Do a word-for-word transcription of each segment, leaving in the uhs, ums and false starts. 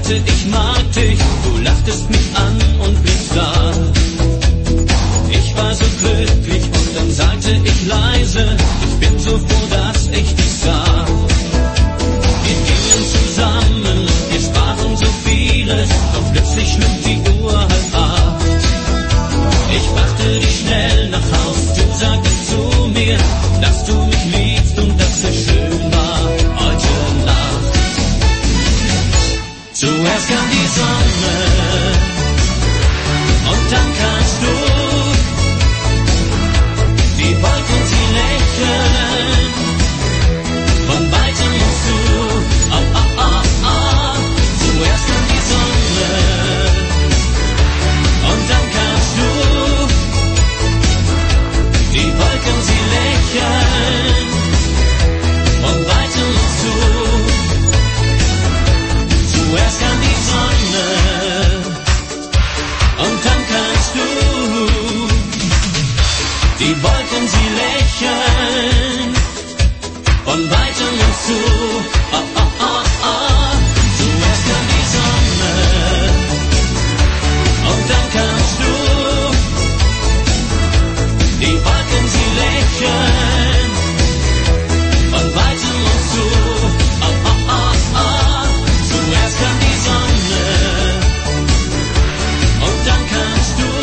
sagte, ich mag dich, du lachtest mich an und bliebst da. Ich war so glücklich und dann sagte ich leise, ich bin so froh, dass ich dich sah. Wir gingen zusammen, wir sprachen so vieles, doch plötzlich schlug die Uhr halb acht. Ich brachte dich schnell nach Haus, du sagtest zu mir, dass du mich liebst und dass es schön war heute Nacht. Zuerst kam die Sonne und dann kamst du. Die Wolken, sie lächeln von weitem uns zu. Oh, oh, oh, oh. Zuerst kam die Sonne und dann kamst du. Die Wolken, sie lächeln von weitem uns zu. Zuerst kam die Sonne und dann kamst du. Die Wolken, sie lächeln von weitem uns zu. Oh, oh, oh, oh. Zuerst kam die Sonne und dann kamst du. Die Wolken, sie lächeln von weitem uns zu. Oh, oh, oh, oh. Zuerst kam die Sonne und dann kamst du.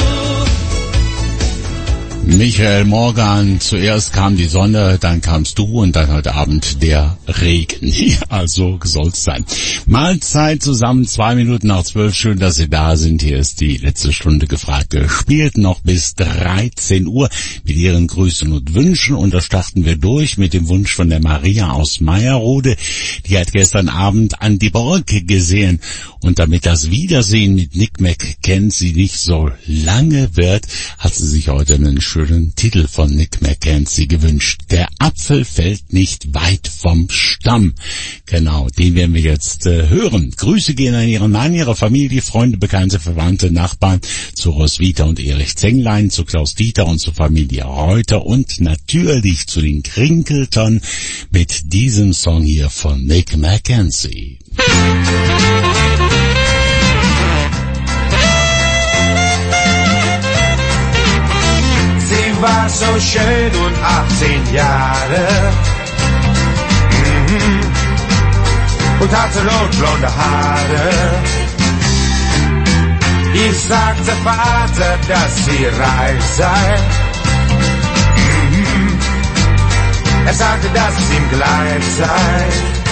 Michael Morgan, zuerst kam die Sonne, dann kamst du und dann heute Abend der Regen. Ja, so soll's sein. Mahlzeit zusammen, zwei Minuten nach zwölf. Schön, dass Sie da sind. Hier ist die letzte Stunde gefragt. Gespielt noch bis dreizehn Uhr mit Ihren Grüßen und Wünschen. Und da starten wir durch mit dem Wunsch von der Maria aus Meierode. Die hat gestern Abend an die Borke gesehen. Und damit das Wiedersehen mit Nick McKenzie nicht so lange wird, hat sie sich heute einen schönen Titel von Nick McKenzie gewünscht. Der Apfel fällt nicht weit vom Stamm. Genau, den werden wir jetzt äh, hören. Grüße gehen an ihren Mann, ihre Familie, Freunde, Bekannte, Verwandte, Nachbarn, zu Roswitha und Erich Zenglein, zu Klaus Dieter und zur Familie Reuter und natürlich zu den Krinkelton mit diesem Song hier von Nick McKenzie. Sie war so schön und achtzehn Jahre mhm. und hatte rotblonde Haare. Ich sagte Vater, dass sie reich sei. Mhm. Er sagte, dass es ihm gleich sei.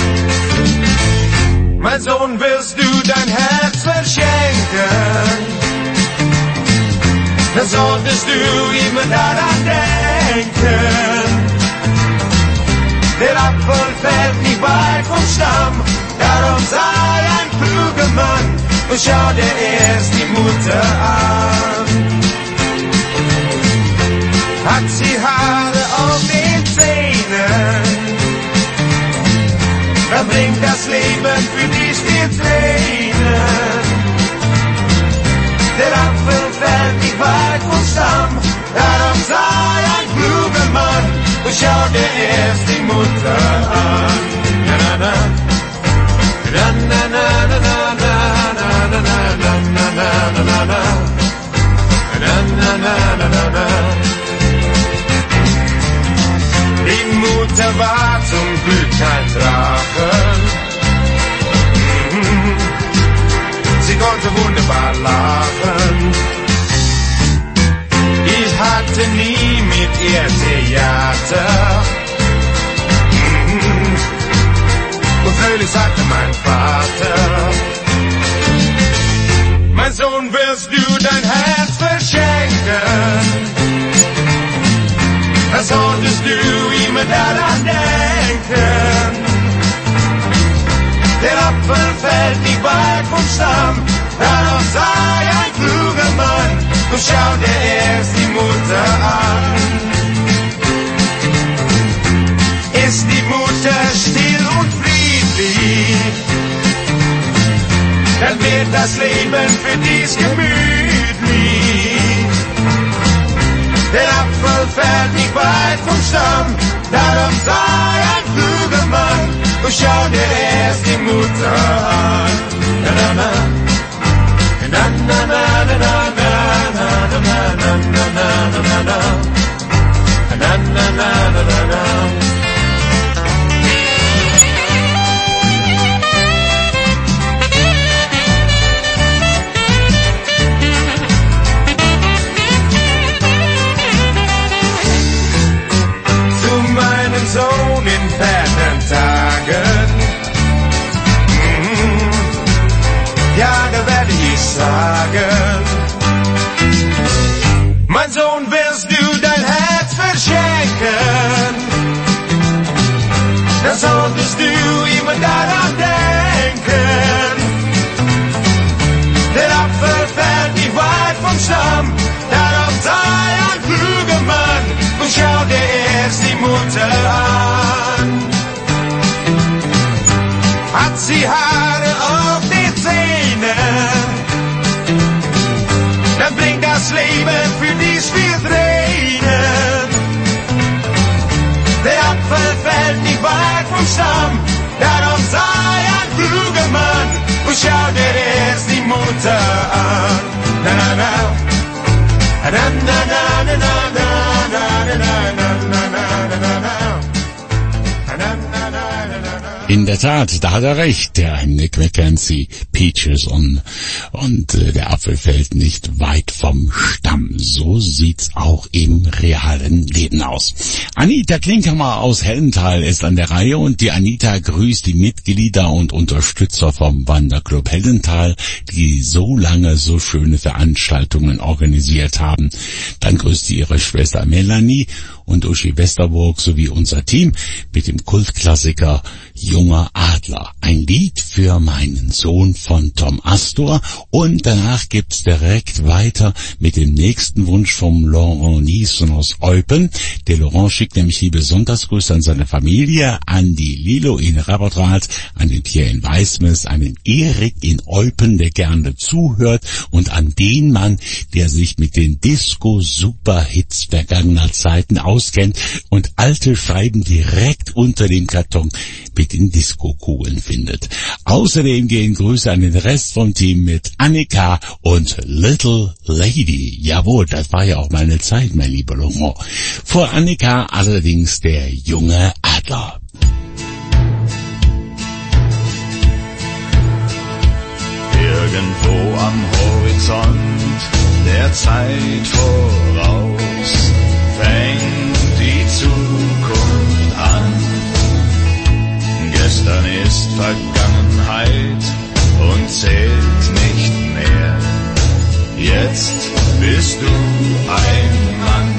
Mein Sohn, willst du dein Herz verschenken? Dann solltest du immer daran denken. Der Apfel fällt nicht weit vom Stamm, darum sei ein kluger Mann und schau dir erst die Mutter an. Hat sie Haare auf den Zähnen, dann bringt das Leben für dich viel Tränen. Der Apfel fällt nicht weit vom Stamm, darum sei ein kluger Mann und schau dir erst die Mutter an. Na na na, na na na na na na na na na na na na na na na na. Die Mutter war zum Glück kein Drache. Sie konnte wunderbar lachen. Ich hatte nie mit ihr Theater. Und fröhlich sagte mein Vater: Mein Sohn, willst du dein Herz verschenken? Dann solltest du immer daran denken. Der Apfel fällt nicht weit vom Stamm, darum sei ein kluger Mann und schau dir erst die Mutter an. Ist die Mutter still und friedlich, dann wird das Leben für dich gemütlich. Der Apfel fällt nicht weit vom Stamm, darum sei ein kluger Mann und schau dir erst die Mutter an. Na, na, na. Na, na, na, na, na, na, na, na, na, na, na, na, na, na. Na, na, na, na, na, na. Sohn in fernen Tagen, mm, ja, da werde ich sagen, mein Sohn, wirst du dein Herz verschenken, dann solltest du immer daran denken, der Apfel fällt nicht weit vom Stamm, darauf sei ein kluger Mann und schau dir erst die Mutter an. Hat sie Haare auf die Zähne, dann bringt das Leben für dies viel Tränen. Der Apfel fällt nicht weit vom Stamm, darum sei ein kluger Mann und schau dir erst die Mutter an. Na, na, na. Na, na, na, na, na, na, na, na, na, na, na, na, na. In der Tat, da hat er recht, der Nick McKenzie, Peaches und, und äh, der Apfel fällt nicht weit vom Stamm. So sieht's auch im realen Leben aus. Anita Klinkhammer aus Hellenthal ist an der Reihe und die Anita grüßt die Mitglieder und Unterstützer vom Wanderclub Hellenthal, die so lange so schöne Veranstaltungen organisiert haben. Dann grüßt sie ihre Schwester Melanie und Uschi Westerburg sowie unser Team mit dem Kultklassiker Junger Adler. Ein Lied für meinen Sohn von Tom Astor und danach gibt's direkt weiter mit dem nächsten Wunsch vom Laurent Niesen aus Eupen. Der Laurent schickt nämlich liebe Sonntagsgrüße an seine Familie, an die Lilo in Rabotrath, an den Pierre in Weißmes, an den Erik in Eupen, der gerne zuhört und an den Mann, der sich mit den Disco-Superhits vergangener Zeiten auskennt und alte Scheiben direkt unter dem Karton mit den Disco-Kugeln findet. Außerdem gehen Grüße an den Rest vom Team mit Annika und Little Lady. Jawohl, das war ja auch mal eine Zeit, mein lieber Laurent. Vor Annika allerdings der junge Adler. Irgendwo am Horizont, der Zeit voraus, fängt die Zukunft an. Gestern ist Vergangenheit und zählt nicht mehr. Jetzt bist du ein Mann.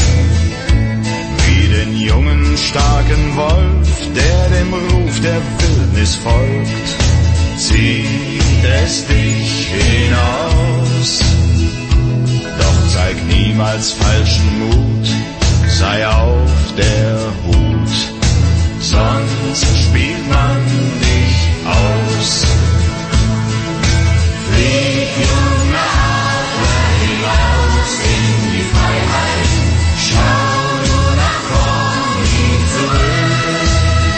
Wie den jungen, starken Wolf, der dem Ruf der Wildnis folgt, zieht es dich hinaus. Doch zeig niemals falschen Mut, sei auf der Hut, sonst spielt man dich aus. Flieg, junger Adler, hinaus in die Freiheit, schau nur nach vorn, nie zurück.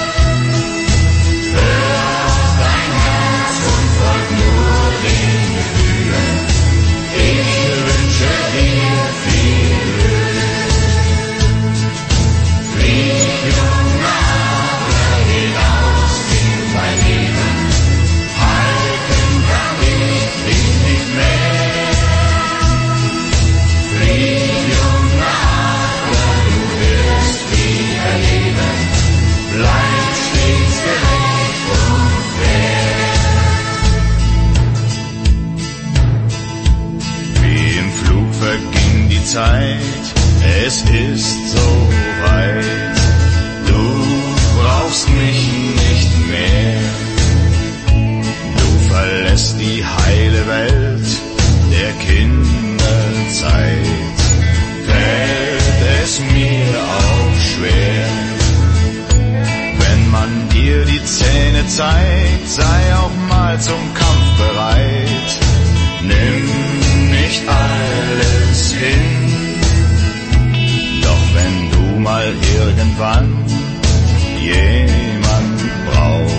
Hör auf dein Herz und folg nur den Gefühlen, ich wünsche dir viel Glück. Flieg, junger Adler, hinaus in dein Leben, halten kann ich dich nicht mehr. Flieg, junger Adler, du wirst viel erleben, bleib stets gerecht und fair. Wie im Flug verging die Zeit, es ist so weit, du brauchst mich nicht mehr. Du verlässt die heile Welt der Kinderzeit, fällt es mir auch schwer. Wenn man dir die Zähne zeigt, sei auch mal zum Kampf bereit. Nimm nicht alles hin, doch wenn du mal irgendwann jemand brauchst,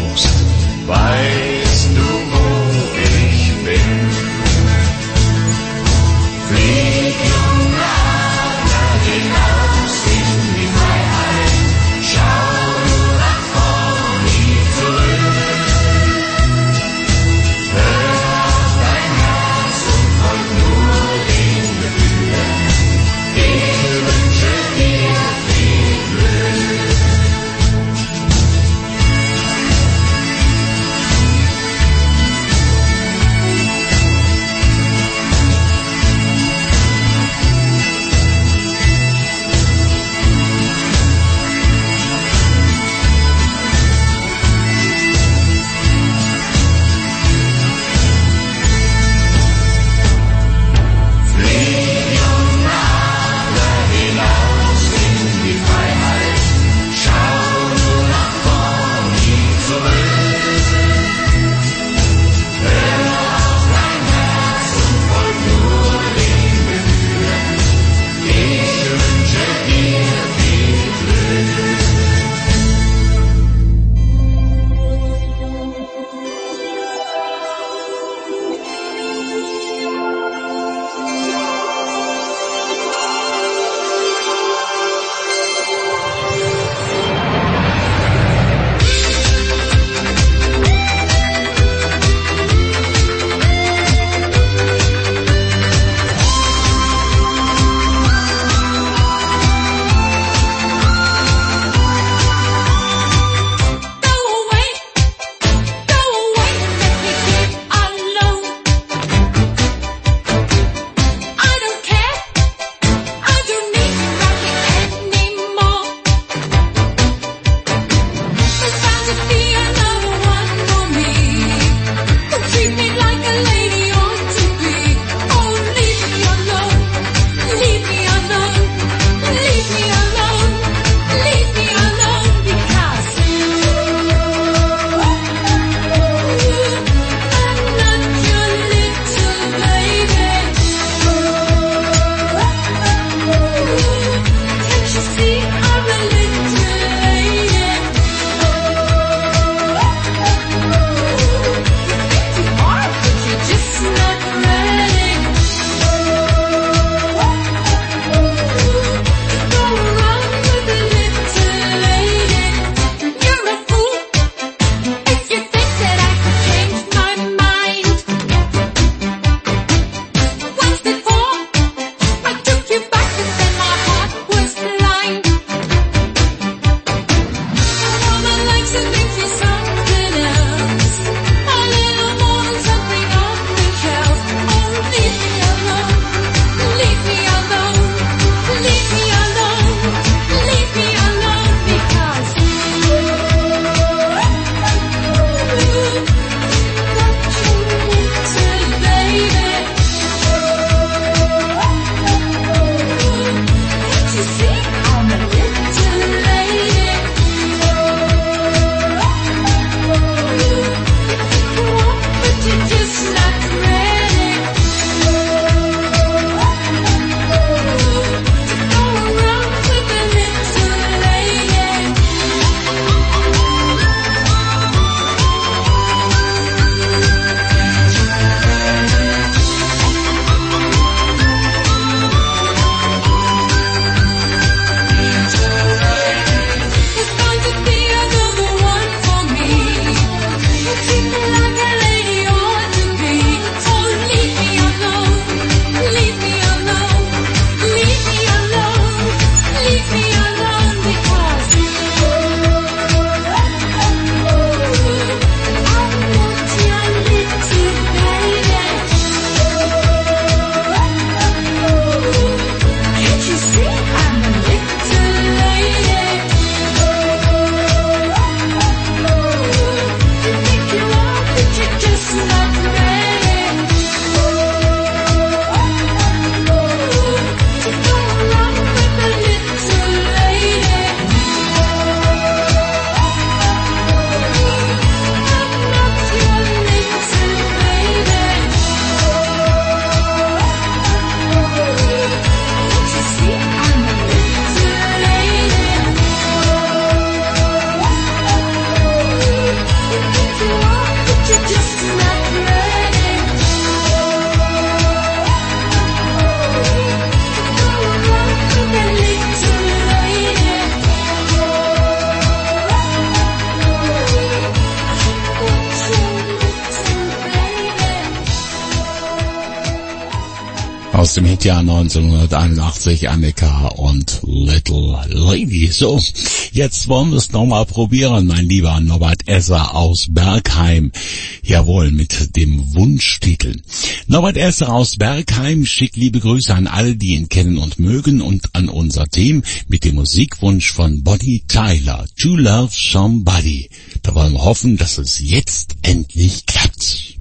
aus dem Hitjahr neunzehnhunderteinundachtzig, Annika und Little Lady. So, jetzt wollen wir es nochmal probieren, mein lieber Norbert Esser aus Bergheim. Jawohl, mit dem Wunschtitel. Norbert Esser aus Bergheim schickt liebe Grüße an alle, die ihn kennen und mögen, und an unser Team mit dem Musikwunsch von Bonnie Tyler, To Love Somebody. Da wollen wir hoffen, dass es jetzt endlich klappt.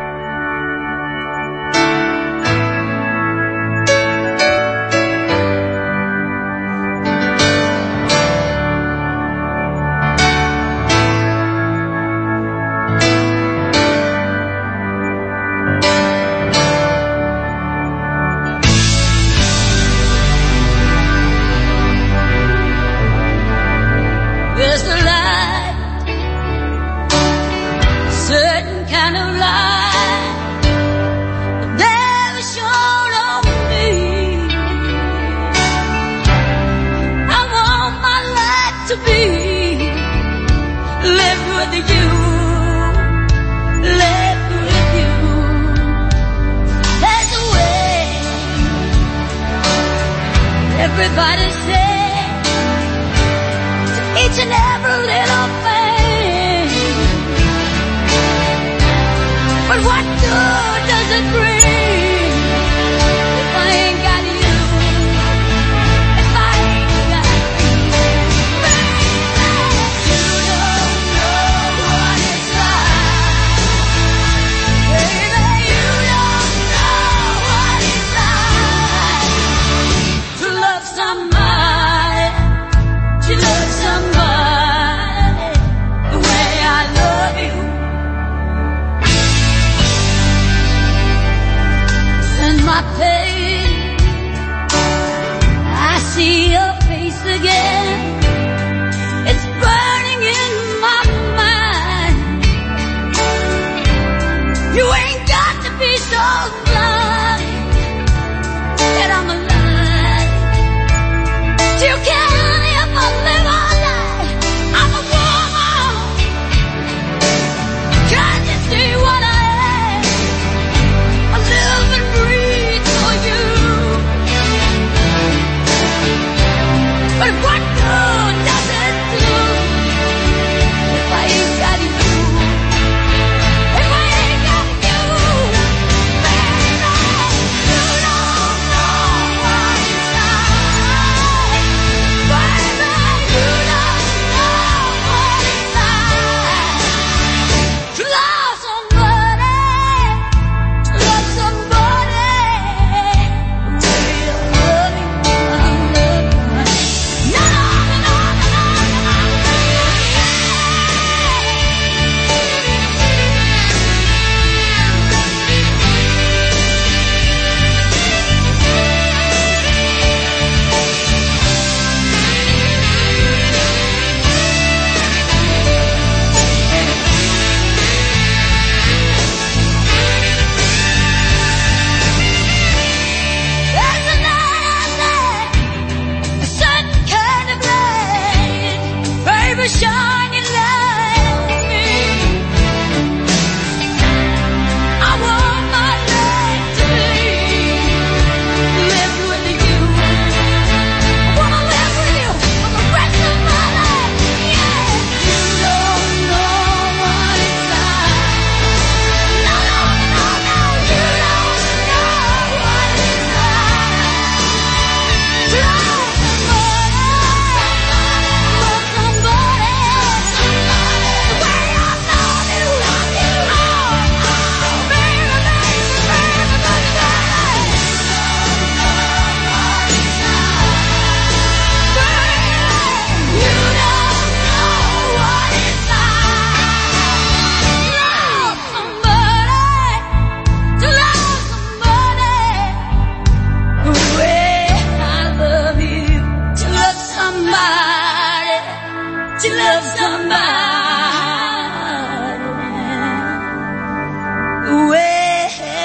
Everybody said to each and every little thing, but what good does it bring if I ain't got you? If I ain't got you, baby, you don't know what it's like. Baby, you don't know what it's like to love somebody, to love somebody the way I love you. And my pain, I see your face again. It's burning in my mind. You ain't got to be so blind that I'm alive. You can't ever live a lie. I'm a woman. Can't you see what I am? I live and breathe for you. But what good does it do if I ain't got you? If I ain't got you, baby, you don't know what it's like. Baby, you don't know what it's like to love somebody, to love somebody the way I love you, I love you. No, no, no, no, no, there's a light out there, a certain kind of light, baby, shining light on me. I want my life to live, live with you. I wanna live with you for the rest of my life. Yeah, you don't know what it's like. No, no, no, no, you don't know what it's like to love somebody, love somebody, the way I love you, love you. Oh, oh, baby, baby, baby, baby, baby. You don't know what it's like. Love somebody, to love somebody the way I love you. To love somebody, to love somebody the way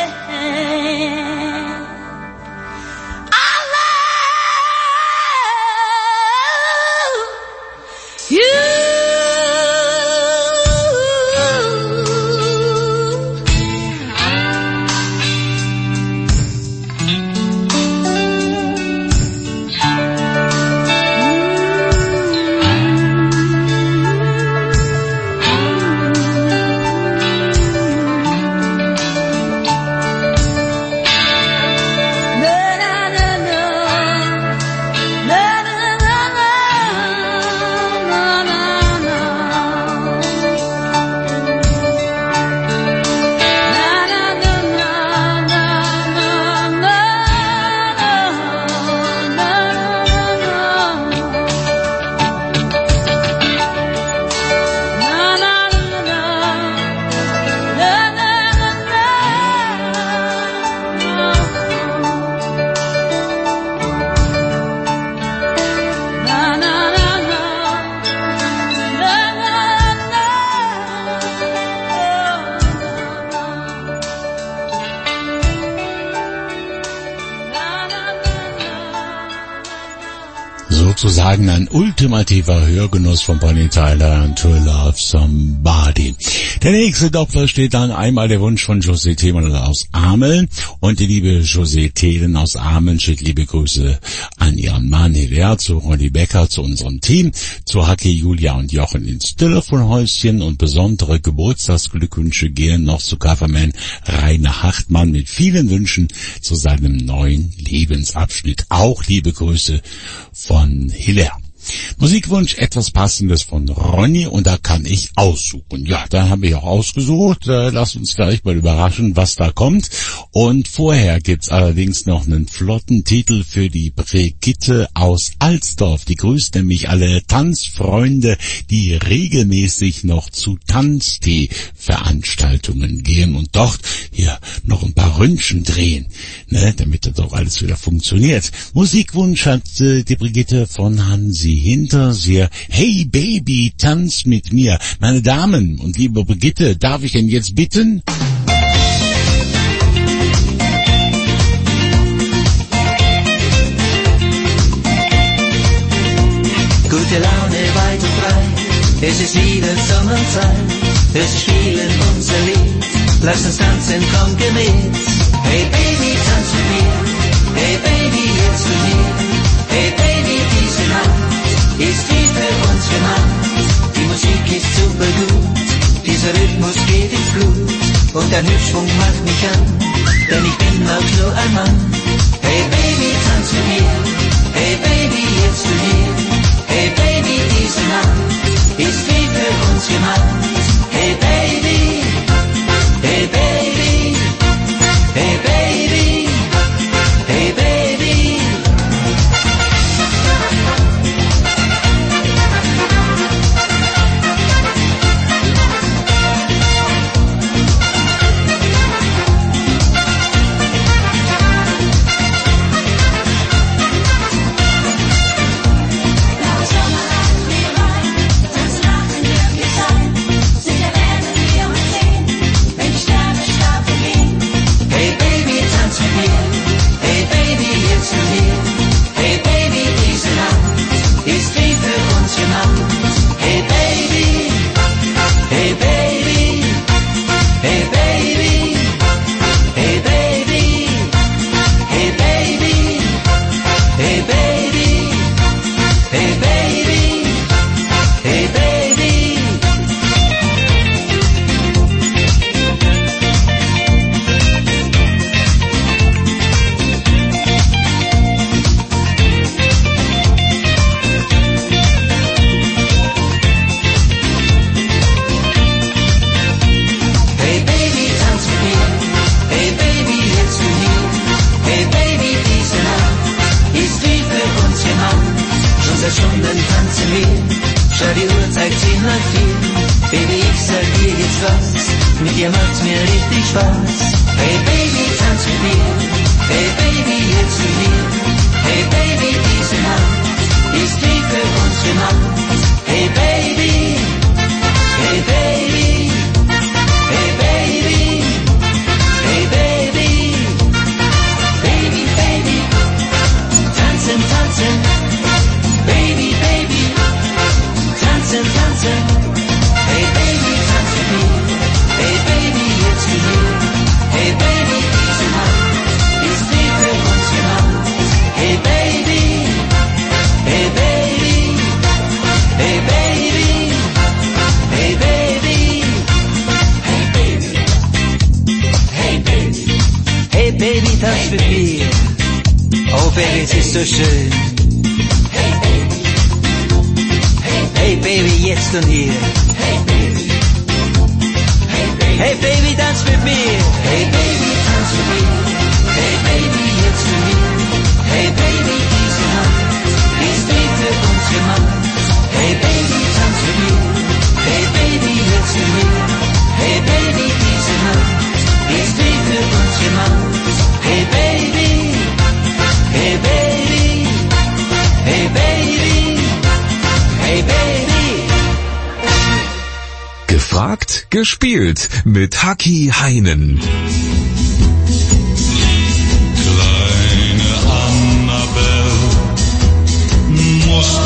I love you. sozusagen ein ultimativer Hörgenuss von Bonnie Tyler und To Love Somebody. Der nächste Doppler steht dann einmal der Wunsch von José Thelen aus Ameln und die liebe José Thelen aus Ameln schickt liebe Grüße an ihren Mann Hilaire, zu Ronny Becker, zu unserem Team, zu Hacke, Julia und Jochen ins Telefonhäuschen und besondere Geburtstagsglückwünsche gehen noch zu Coverman Rainer Hartmann mit vielen Wünschen zu seinem neuen Lebensabschnitt. Auch liebe Grüße von Hilaire. Musikwunsch, etwas Passendes von Ronny und da kann ich aussuchen. Ja, da haben wir auch ausgesucht. Äh, lasst uns gleich mal überraschen, was da kommt. Und vorher gibt's allerdings noch einen flotten Titel für die Brigitte aus Alsdorf. Die grüßt nämlich alle Tanzfreunde, die regelmäßig noch zu Tanztee-Veranstaltungen gehen und dort hier noch ein paar Ründchen drehen, ne, damit das auch alles wieder funktioniert. Musikwunsch hat äh, die Brigitte von Hansi Hinterseer. Hey Baby, tanz mit mir. Meine Damen und liebe Brigitte, darf ich denn jetzt bitten? Gute Laune weit und breit, es ist wieder Sommerzeit, wir spielen unser Lied, lass uns tanzen, komm geh mit. Hey Baby, tanz mit mir, hey Baby, jetzt zu mir, hey Baby, diese Nacht ist wie für uns gemacht. Die Musik ist super gut, dieser Rhythmus geht ins Blut und der Hüftschwung macht mich an, denn ich bin auch nur ein Mann. Hey Baby, tanz mit mir, hey Baby, jetzt zu mir, hey Baby, diese Nacht ist wie für uns gemacht. Hey Baby, hey Baby, hey Baby, hey Baby. Gespielt mit Haki Heinen. Kleine Annabelle, musst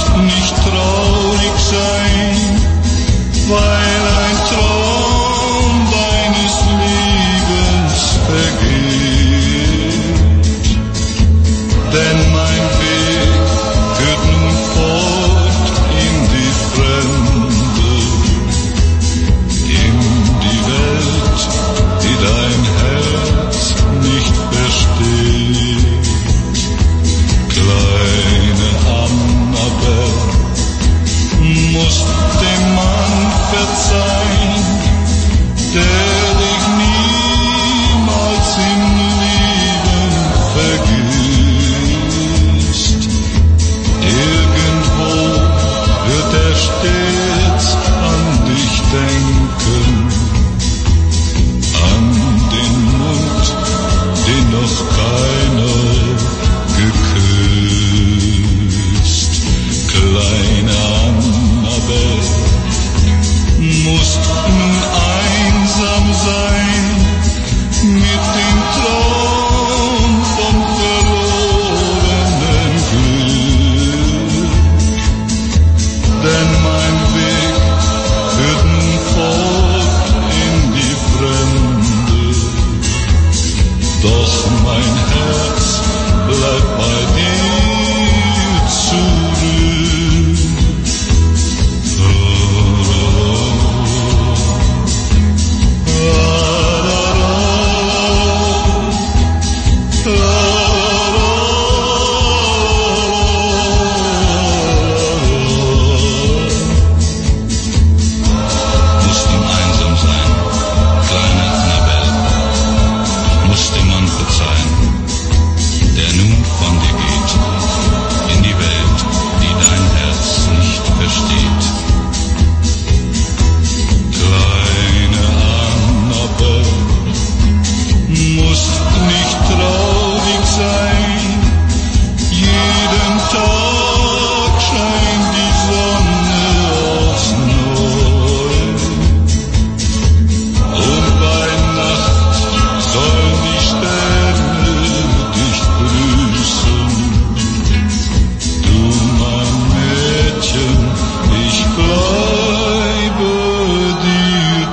musst dem Mann verzeihen, der dich niemals im Leben vergisst. Irgendwo wird er stets an dich denken, an den Mund, den noch keiner geküsst. Kleine Annabel, musst nun einsam sein mit dem Traum vom verlorenen Glück. Denn mein Weg führt nun fort in die Fremde, doch mein Herz bleibt bei dir zurück. Musst nun einsam sein, kleine Annabel, musst dem Mann verzeihen, der nun von dir geht, in die Welt, die dein Herz nicht versteht. Kleine Annabel, musst nicht traurig sein, jeden Tag scheint die Sonne aufs Neue, und bei Nacht sollen die Sterne dich grüßen. Du, mein Mädchen, ich bleibe dir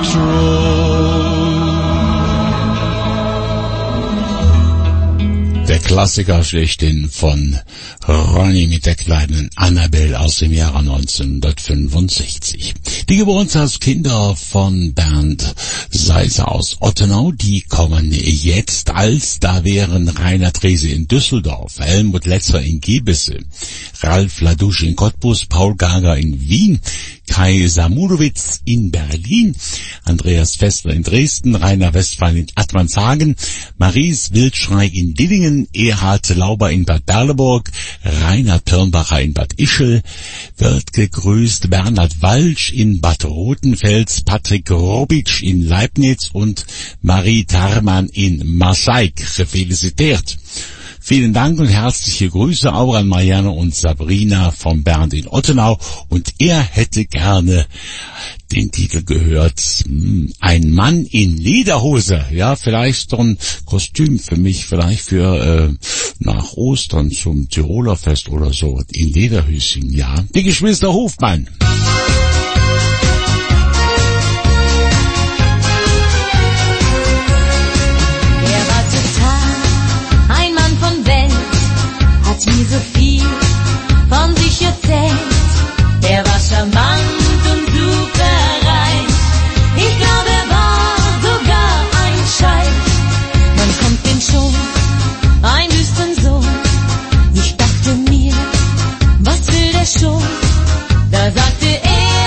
treu. Der Klassiker schlechthin von Ronny mit der kleinen Annabel aus dem Jahre neunzehnhundertfünfundsechzig. Die Geburtstagskinder von Bernd Seiser aus Ottenau, die kommen jetzt, als da wären Rainer Trese in Düsseldorf, Helmut Letzer in Gebisse, Ralf Ladouche in Cottbus, Paul Gager in Wien, Kai Samudowitz in Berlin, Andreas Fessler in Dresden, Rainer Westphal in Attmanshagen, Maries Wildschrei in Dillingen, Erhard Lauber in Bad Berleburg, Rainer Pirnbacher in Bad Ischl, wird gegrüßt Bernhard Walsch in Bad Rotenfels, Patrick Robitsch in Leibniz und Marie Tarmann in Marseille. Felicitiert. Vielen Dank und herzliche Grüße auch an Marianne und Sabrina von Bernd in Ottenau. Und er hätte gerne den Titel gehört, ein Mann in Lederhose. Ja, vielleicht so ein Kostüm für mich, vielleicht für äh, nach Ostern zum Tiroler Fest oder so, in Lederhöschen, ja. Die Geschwister Hofmann. Mir so viel von sich erzählt, er war charmant und super reich. Ich glaube, er war sogar ein Scheich. Man kommt den schon, ein düstern Sohn. Ich dachte mir, was will der schon? Da sagte er,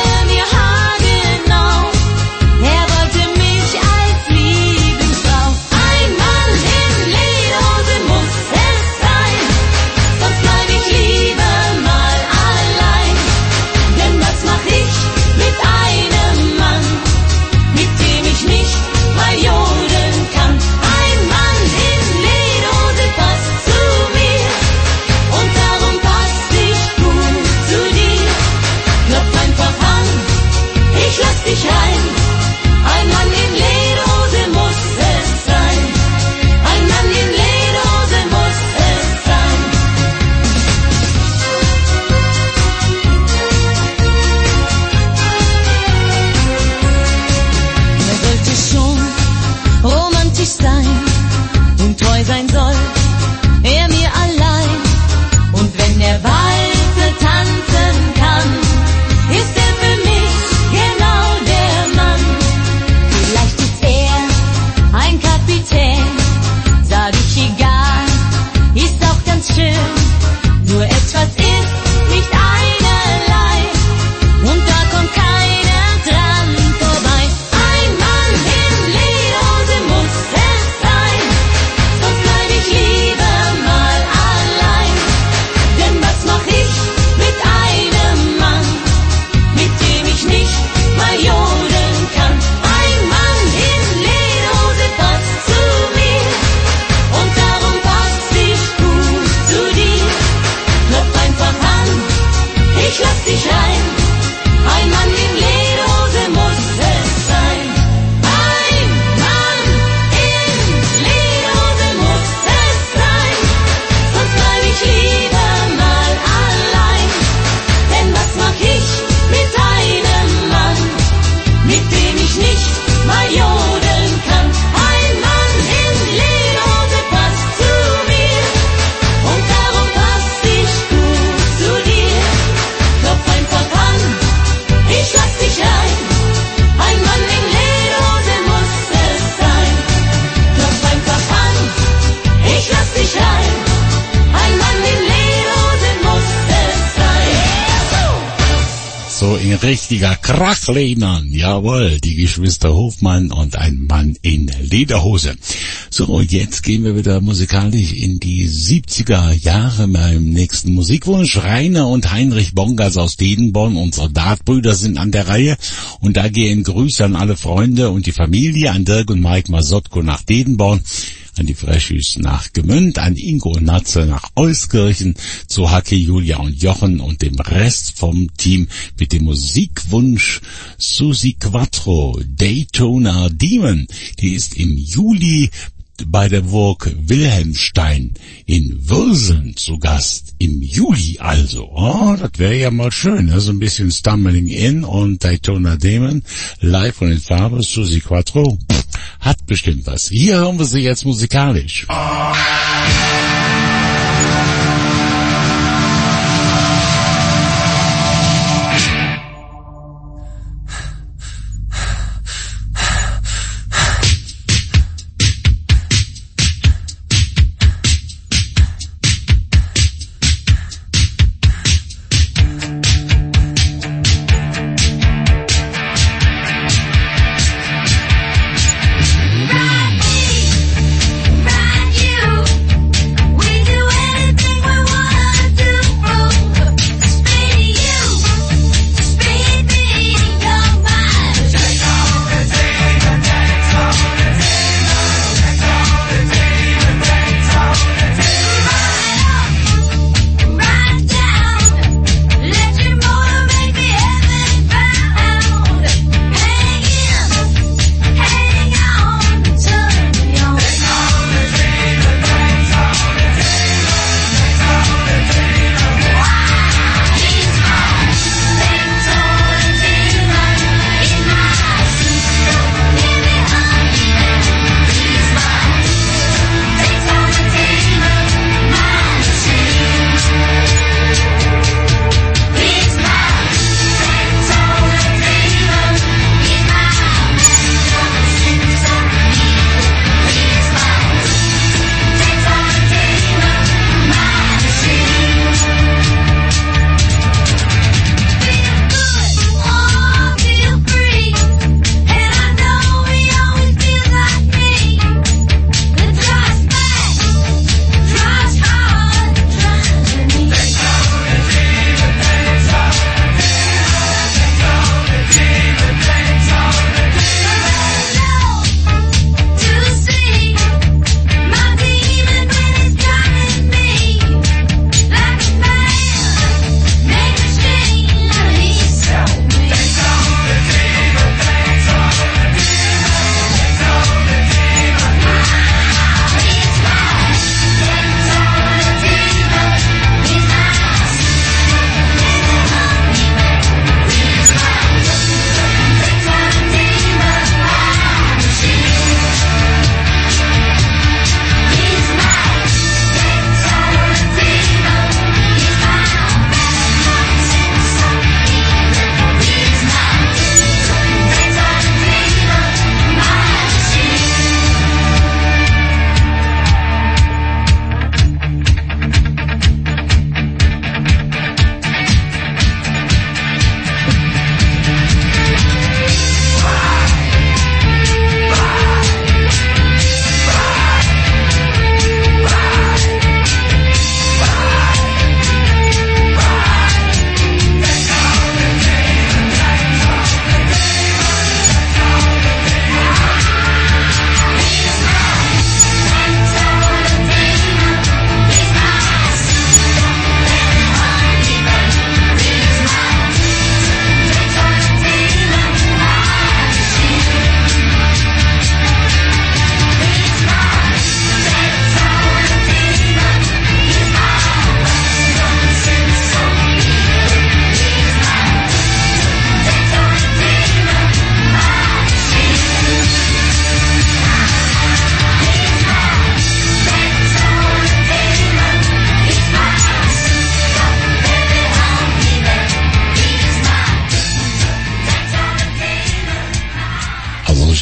richtiger Krachlehner. Jawohl, die Geschwister Hofmann und ein Mann in Lederhose. So, und jetzt gehen wir wieder musikalisch in die siebziger Jahre beim nächsten Musikwunsch. Rainer und Heinrich Bongers aus Dedenborn, unsere Dartbrüder, sind an der Reihe. Und da gehen Grüße an alle Freunde und die Familie, an Dirk und Mike Masotko nach Dedenborn, an die Freshis nach Gemünd, an Ingo und Natze nach Euskirchen, zu Hacke, Julia und Jochen und dem Rest vom Team mit dem Musikwunsch Susi Quattro, Daytona Demon. Die ist im Juli bei der Burg Wilhelmstein in Würseln zu Gast. Im Juli also. Oh, das wäre ja mal schön. Also ein bisschen Stumbling In und Daytona Demon live von den Farben. Susi Quattro hat bestimmt was. Hier hören wir sie jetzt musikalisch. Ride me, ride you.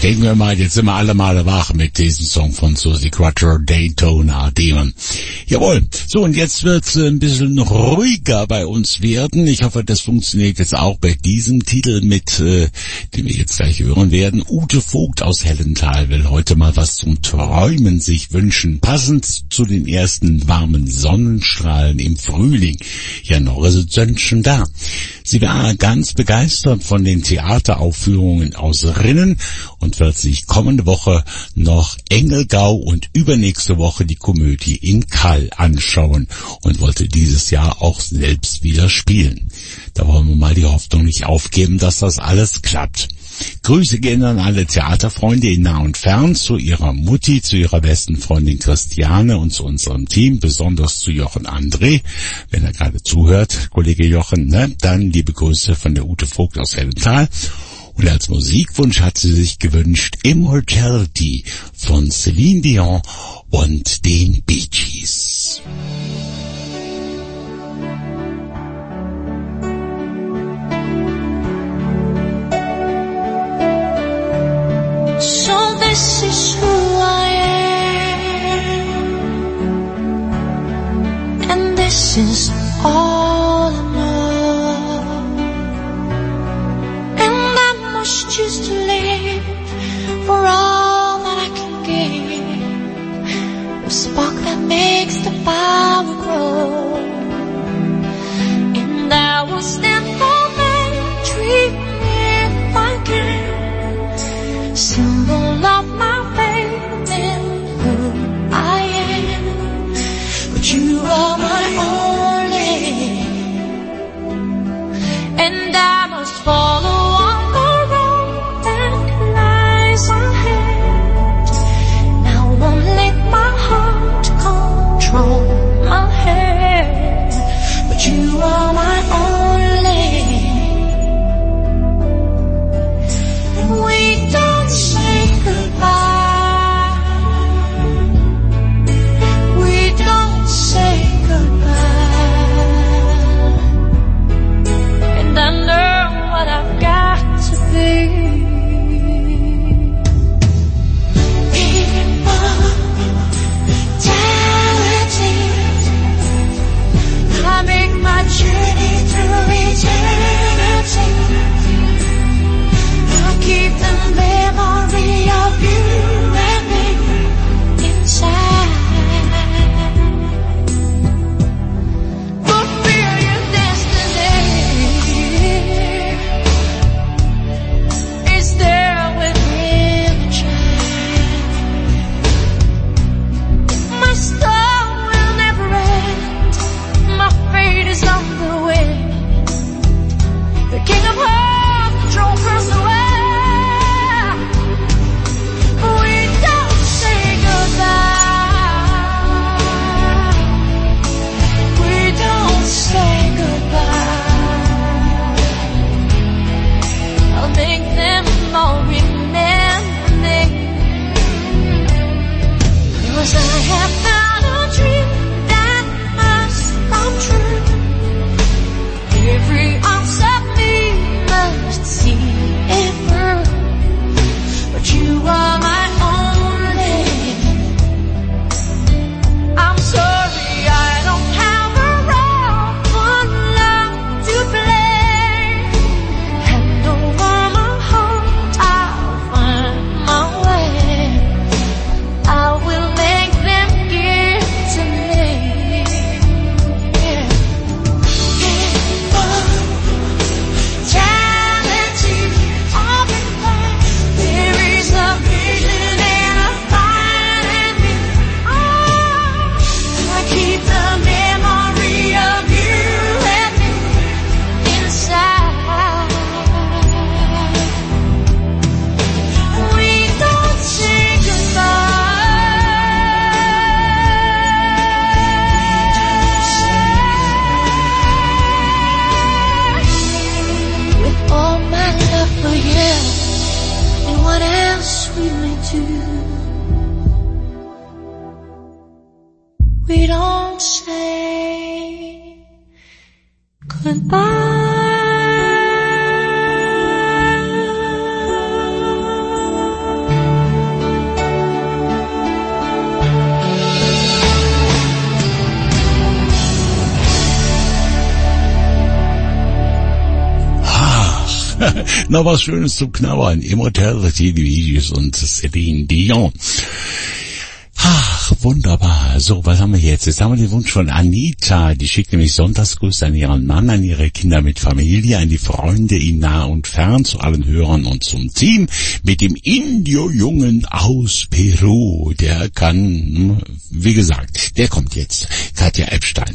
denken wir mal, jetzt sind wir alle Male wach mit diesem Song von Suzi Quatro, Daytona Demon. Jawohl. So, und jetzt wird's ein bisschen ruhiger bei uns werden. Ich hoffe, das funktioniert jetzt auch bei diesem Titel mit, äh, den wir jetzt gleich hören werden. Ute Vogt aus Hellenthal will heute mal was zum Träumen sich wünschen. Passend zu den ersten warmen Sonnenstrahlen im Frühling. Ja, noch ist es schon da. Sie war ganz begeistert von den Theateraufführungen aus Rinnen und wird sich kommende Woche noch Engelgau und übernächste Woche die Komödie in Kall anschauen und wollte dieses Jahr auch selbst wieder spielen. Da wollen wir mal die Hoffnung nicht aufgeben, dass das alles klappt. Grüße gehen an alle Theaterfreunde in nah und fern, zu ihrer Mutti, zu ihrer besten Freundin Christiane und zu unserem Team, besonders zu Jochen André, wenn er gerade zuhört, Kollege Jochen, ne? Dann liebe Grüße von der Ute Vogt aus Hellenthal. Und als Musikwunsch hat sie sich gewünscht Immortality von Celine Dion und den Bee Gees. So this is who I am, and this is all I know, and I must choose to live for all that I can give, the spark that makes the fire grow, and I will stand for victory if I can. Symbol of my faith in who I am, but you are my only, and I must follow on the road that lies ahead. Now won't let my heart control my head, but you are my only. We don't say goodbye. We don't say goodbye. And I know what I've got to be. Immortality. I make my journey through eternity. Keep the memory of you and me inside. Fulfill your destiny. Is there within a child? My star will never end. My fate is on the wind. The King of Hearts, the throne across the way. Cause I have found a dream that must come true. Every ounce of me must see it through. But you are my only. I'm sorry I don't have a role for love to play. Hand over my heart, I'll find my way. I will make them give to me. Yeah. Immortality of the past. There is a vision and a fire in me. Oh, I keep the memory of you and me inside. We don't say goodbye. With all my love for you and what else we may do, we don't say goodbye. Noch was Schönes zum Knabbern. Im Hotel Televisions und Celine Dion. Ach, wunderbar. So, was haben wir jetzt? Jetzt haben wir den Wunsch von Anita. Die schickt nämlich Sonntagsgrüße an ihren Mann, an ihre Kinder mit Familie, an die Freunde in nah und fern, zu allen Hörern und zum Team mit dem Indio-Jungen aus Peru. Der kann, wie gesagt, der kommt jetzt. Katja Epstein.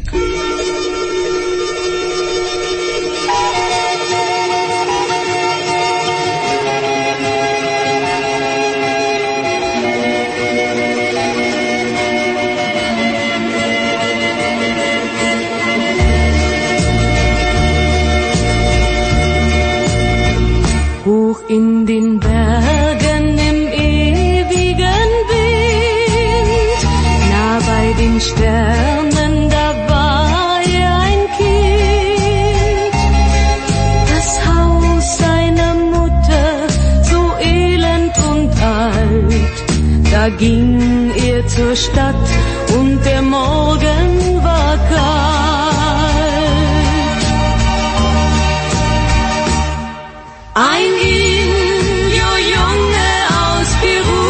Hoch in den Bergen im ewigen Wind, nah bei den Sternen, da war er ein Kind. Das Haus seiner Mutter, so elend und alt, da ging er zur Stadt und der Morgen war kalt. Ein Indio-Junge aus Peru,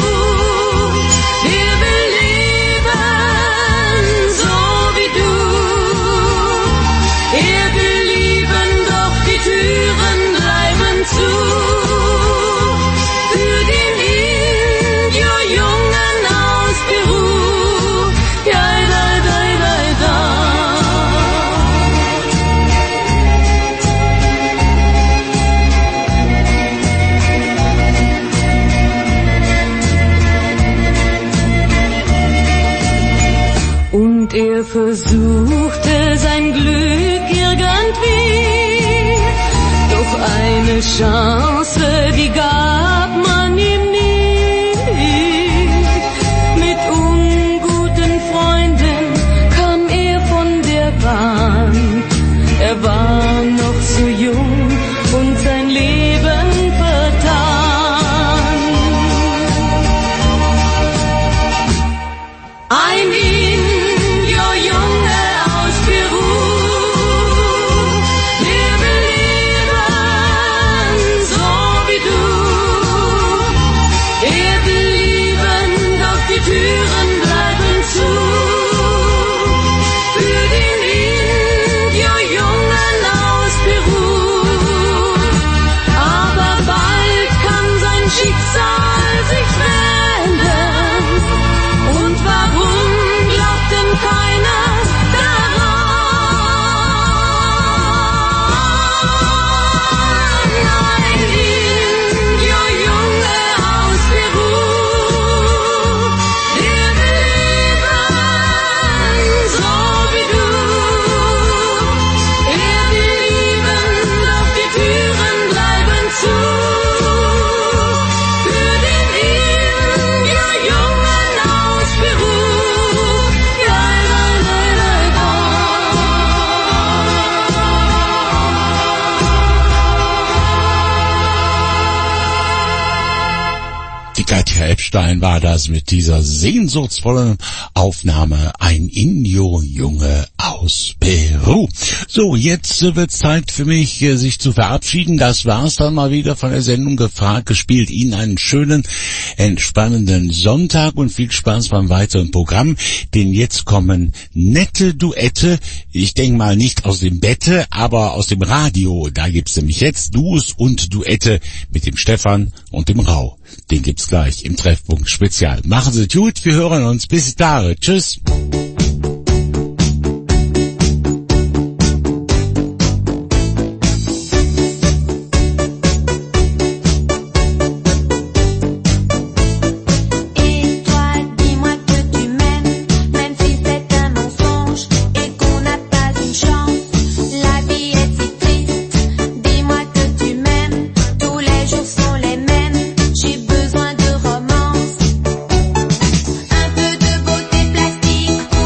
der will leben so wie du. Er will lieben, doch die Türen bleiben zu. Für den Indio-Jungen aus Peru, ja, da, da, da, da. Und er versuchte sein Glück irgendwie, doch eine Chance, die gab man ihm nie. Mit unguten Freunden kam er von der Bahn. Er war noch so jung und sein Leben vertan. Ein Indio-Junge aus Peru, der will leben so wie du. Er will lieben, doch die Türen bleiben zu. Für den Indio-Jungen aus Peru. Aber bald kann sein Schicksal sich wenden. Und warum glaubt denn keiner daran? Ein Indio-Junge aus Peru, der will leben so wie du. Er will lieben, doch die Türen bleiben zu. Für den Indio-Jungen aus Peru, ja, la, la, la, la. Die Katja Epstein war das mit dieser sehnsuchtsvollen Aufnahme. Ein Indio-Junge aus Peru. So, jetzt äh, wird's Zeit für mich, äh, sich zu verabschieden. Das war's dann mal wieder von der Sendung Gefragt, gespielt. Ihnen einen schönen, entspannenden Sonntag und viel Spaß beim weiteren Programm. Denn jetzt kommen nette Duette. Ich denke mal nicht aus dem Bette, aber aus dem Radio. Da gibt's nämlich jetzt Duos und Duette mit dem Stefan und dem Rau. Den gibt's gleich im Treffpunkt Spezial. Machen Sie es gut, wir hören uns. Bis dahin. Tschüss. Et toi, dis-moi que tu m'aimes, même si c'est un mensonge et qu'on n'a pas une chance. La vie est si triste. Dis-moi que tu m'aimes, tous les jours sont les mêmes. J'ai besoin de romance, un peu de beauté plastique.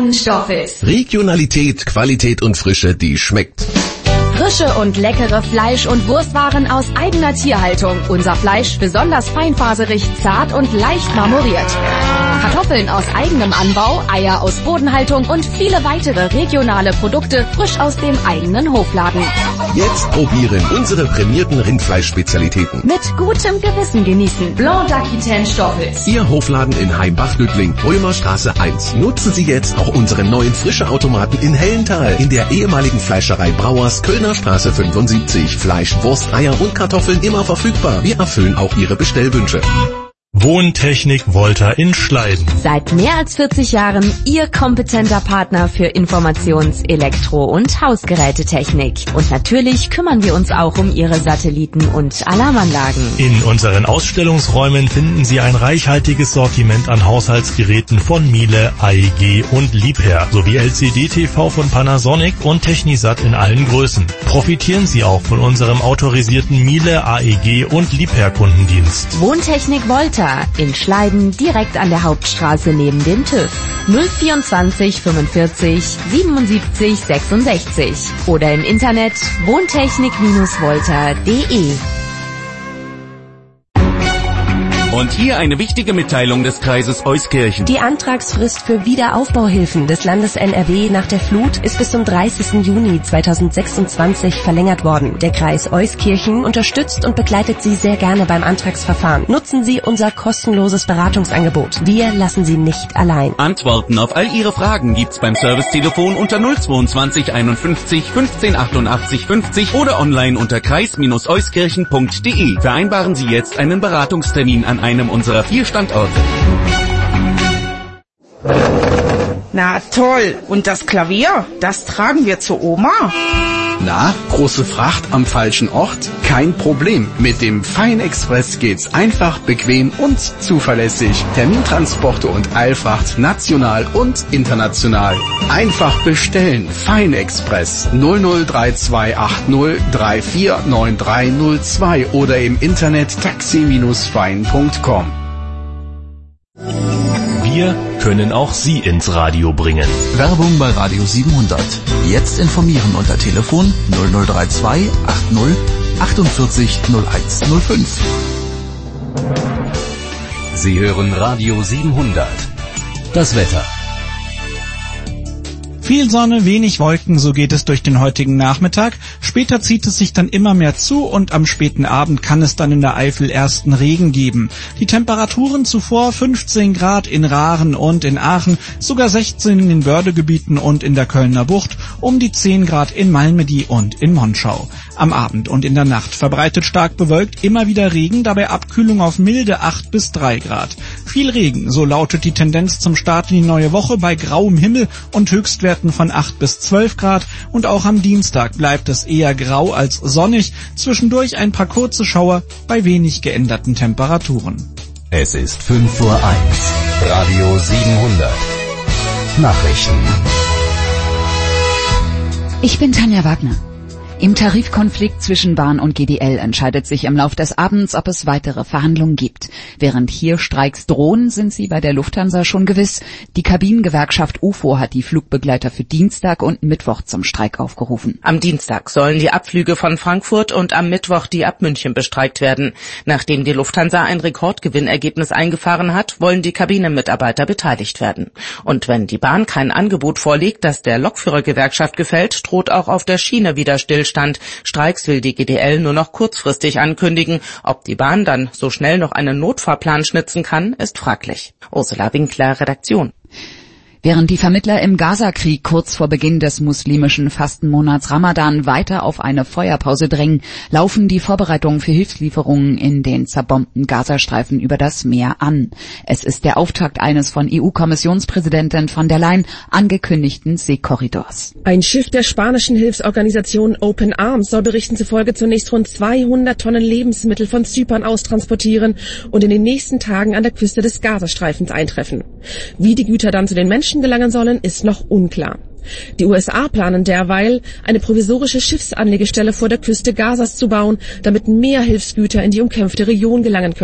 Ten Stoffels. Regionalität, Qualität und Frische, die schmeckt. Frische und leckere Fleisch- und Wurstwaren aus eigener Tierhaltung. Unser Fleisch besonders feinfaserig, zart und leicht marmoriert. Kartoffeln aus eigenem Anbau, Eier aus Bodenhaltung und viele weitere regionale Produkte frisch aus dem eigenen Hofladen. Jetzt probieren unsere prämierten Rindfleischspezialitäten. Mit gutem Gewissen genießen. Blanc d'Aquitaine Stoffels. Ihr Hofladen in Heimbach-Lüttling, Römerstraße eins. Nutzen Sie jetzt auch unseren neuen Frischeautomaten in Hellenthal in der ehemaligen Fleischerei Brauers, Kölner Straße fünfundsiebzig. Fleisch, Wurst, Eier und Kartoffeln immer verfügbar. Wir erfüllen auch Ihre Bestellwünsche. Wohntechnik Volta in Schleiden. Seit mehr als vierzig Jahren Ihr kompetenter Partner für Informations-, Elektro- und Hausgerätetechnik. Und natürlich kümmern wir uns auch um Ihre Satelliten- und Alarmanlagen. In unseren Ausstellungsräumen finden Sie ein reichhaltiges Sortiment an Haushaltsgeräten von Miele, A E G und Liebherr sowie L C D-T V von Panasonic und Technisat in allen Größen. Profitieren Sie auch von unserem autorisierten Miele, A E G und Liebherr-Kundendienst. Wohntechnik Volta in Schleiden, direkt an der Hauptstraße neben dem TÜV. null vierundzwanzig fünfundvierzig siebenundsiebzig sechsundsechzig oder im Internet wohntechnik Volta punkt de. Und hier eine wichtige Mitteilung des Kreises Euskirchen. Die Antragsfrist für Wiederaufbauhilfen des Landes N R W nach der Flut ist bis zum dreißigsten Juni zweitausendsechsundzwanzig verlängert worden. Der Kreis Euskirchen unterstützt und begleitet Sie sehr gerne beim Antragsverfahren. Nutzen Sie unser kostenloses Beratungsangebot. Wir lassen Sie nicht allein. Antworten auf all Ihre Fragen gibt's beim Servicetelefon unter null zweiundzwanzig einundfünfzig fünfzehn achtundachtzig fünfzig oder online unter kreis euskirchen punkt de. Vereinbaren Sie jetzt einen Beratungstermin an einem unserer vier Standorte. Na toll, und das Klavier, das tragen wir zur Oma? Na, große Fracht am falschen Ort? Kein Problem. Mit dem Feinexpress geht's einfach, bequem und zuverlässig. Termintransporte und Eilfracht national und international. Einfach bestellen. Feinexpress null null drei zwei acht null drei vier neun drei null zwei oder im Internet taxi Bindestrich fein punkt com. Wir können auch Sie ins Radio bringen. Werbung bei Radio siebenhundert. Jetzt informieren unter Telefon null null drei zwei acht null achtundvierzig null eins null fünf. Sie hören Radio siebenhundert. Das Wetter. Viel Sonne, wenig Wolken, so geht es durch den heutigen Nachmittag. Später zieht es sich dann immer mehr zu und am späten Abend kann es dann in der Eifel ersten Regen geben. Die Temperaturen zuvor fünfzehn Grad in Rahren und in Aachen, sogar sechzehn in den Bördegebieten und in der Kölner Bucht, um die zehn Grad in Malmedy und in Monschau. Am Abend und in der Nacht verbreitet stark bewölkt, immer wieder Regen, dabei Abkühlung auf milde acht bis drei Grad. Viel Regen, so lautet die Tendenz zum Start in die neue Woche bei grauem Himmel und Höchstwerten von acht bis zwölf Grad und auch am Dienstag bleibt es eher grau als sonnig, zwischendurch ein paar kurze Schauer bei wenig geänderten Temperaturen. Es ist fünf Uhr eins. Radio siebenhundert. Nachrichten. Ich bin Tanja Wagner. Im Tarifkonflikt zwischen Bahn und G D L entscheidet sich im Lauf des Abends, ob es weitere Verhandlungen gibt. Während hier Streiks drohen, sind sie bei der Lufthansa schon gewiss. Die Kabinengewerkschaft U F O hat die Flugbegleiter für Dienstag und Mittwoch zum Streik aufgerufen. Am Dienstag sollen die Abflüge von Frankfurt und am Mittwoch die ab München bestreikt werden. Nachdem die Lufthansa ein Rekordgewinnergebnis eingefahren hat, wollen die Kabinenmitarbeiter beteiligt werden. Und wenn die Bahn kein Angebot vorlegt, das der Lokführergewerkschaft gefällt, droht auch auf der Schiene wieder Stillstand. Streiks will die G D L nur noch kurzfristig ankündigen. Ob die Bahn dann so schnell noch einen Notfahrplan schnitzen kann, ist fraglich. Ursula Winkler, Redaktion. Während die Vermittler im Gaza-Krieg kurz vor Beginn des muslimischen Fastenmonats Ramadan weiter auf eine Feuerpause drängen, laufen die Vorbereitungen für Hilfslieferungen in den zerbombten Gazastreifen über das Meer an. Es ist der Auftakt eines von E U-Kommissionspräsidentin von der Leyen angekündigten Seekorridors. Ein Schiff der spanischen Hilfsorganisation Open Arms soll Berichten zufolge zunächst rund zweihundert Tonnen Lebensmittel von Zypern aus transportieren und in den nächsten Tagen an der Küste des Gazastreifens eintreffen. Wie die Güter dann zu den Menschen gelangen sollen, ist noch unklar. Die U S A planen derweil, eine provisorische Schiffsanlegestelle vor der Küste Gazas zu bauen, damit mehr Hilfsgüter in die umkämpfte Region gelangen können.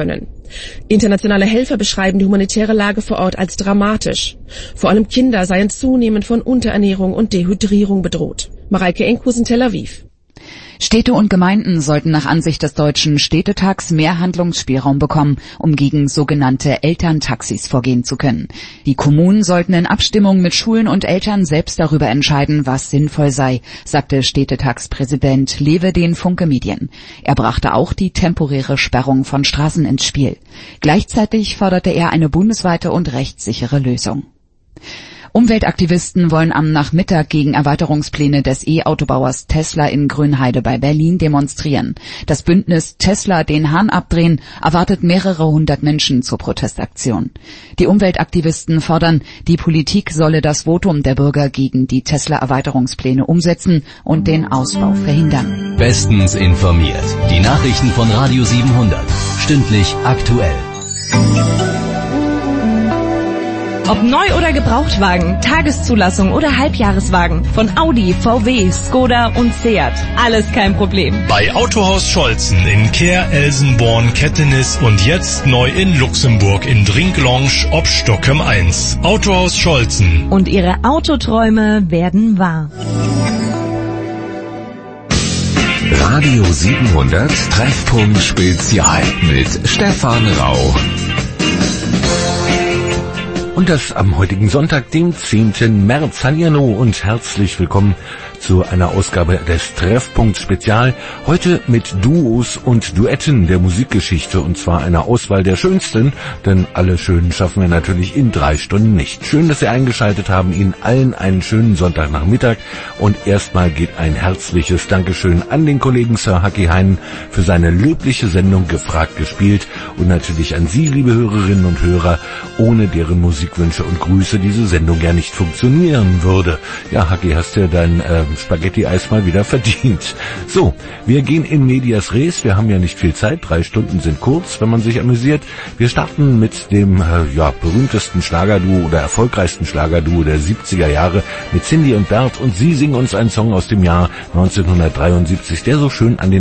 Internationale Helfer beschreiben die humanitäre Lage vor Ort als dramatisch. Vor allem Kinder seien zunehmend von Unterernährung und Dehydrierung bedroht. Mareike Enkhus, Tel Aviv. Städte und Gemeinden sollten nach Ansicht des Deutschen Städtetags mehr Handlungsspielraum bekommen, um gegen sogenannte Elterntaxis vorgehen zu können. Die Kommunen sollten in Abstimmung mit Schulen und Eltern selbst darüber entscheiden, was sinnvoll sei, sagte Städtetagspräsident Lewe den Funke Medien. Er brachte auch die temporäre Sperrung von Straßen ins Spiel. Gleichzeitig forderte er eine bundesweite und rechtssichere Lösung. Umweltaktivisten wollen am Nachmittag gegen Erweiterungspläne des E-Autobauers Tesla in Grünheide bei Berlin demonstrieren. Das Bündnis Tesla den Hahn abdrehen erwartet mehrere hundert Menschen zur Protestaktion. Die Umweltaktivisten fordern, die Politik solle das Votum der Bürger gegen die Tesla-Erweiterungspläne umsetzen und den Ausbau verhindern. Bestens informiert. Die Nachrichten von Radio siebenhundert. Stündlich aktuell. Ob Neu- oder Gebrauchtwagen, Tageszulassung oder Halbjahreswagen, von Audi, V W, Skoda und Seat. Alles kein Problem. Bei Autohaus Scholzen in Kehr, Elsenborn, Kettenis und jetzt neu in Luxemburg in Drinklounge ob Stockholm eins. Autohaus Scholzen. Und Ihre Autoträume werden wahr. Radio siebenhundert Treffpunkt Spezial mit Stefan Rau. Und das am heutigen Sonntag, dem zehnten März. Hallihallo und herzlich willkommen zu einer Ausgabe des Treffpunkts Spezial. Heute mit Duos und Duetten der Musikgeschichte, und zwar einer Auswahl der schönsten, denn alle schönen schaffen wir natürlich in drei Stunden nicht. Schön, dass Sie eingeschaltet haben. Ihnen allen einen schönen Sonntagnachmittag, und erstmal geht ein herzliches Dankeschön an den Kollegen Sir Haki Heinen für seine löbliche Sendung Gefragt gespielt, und natürlich an Sie, liebe Hörerinnen und Hörer, ohne deren Musikwünsche und Grüße diese Sendung ja nicht funktionieren würde. Ja, Haki, hast ja dein äh, Spaghetti-Eis mal wieder verdient. So, wir gehen in medias res. Wir haben ja nicht viel Zeit. Drei Stunden sind kurz, wenn man sich amüsiert. Wir starten mit dem äh, ja, berühmtesten Schlagerduo oder erfolgreichsten Schlagerduo der siebziger Jahre mit Cindy und Bert, und sie singen uns einen Song aus dem Jahr neunzehnhundertdreiundsiebzig, der so schön an den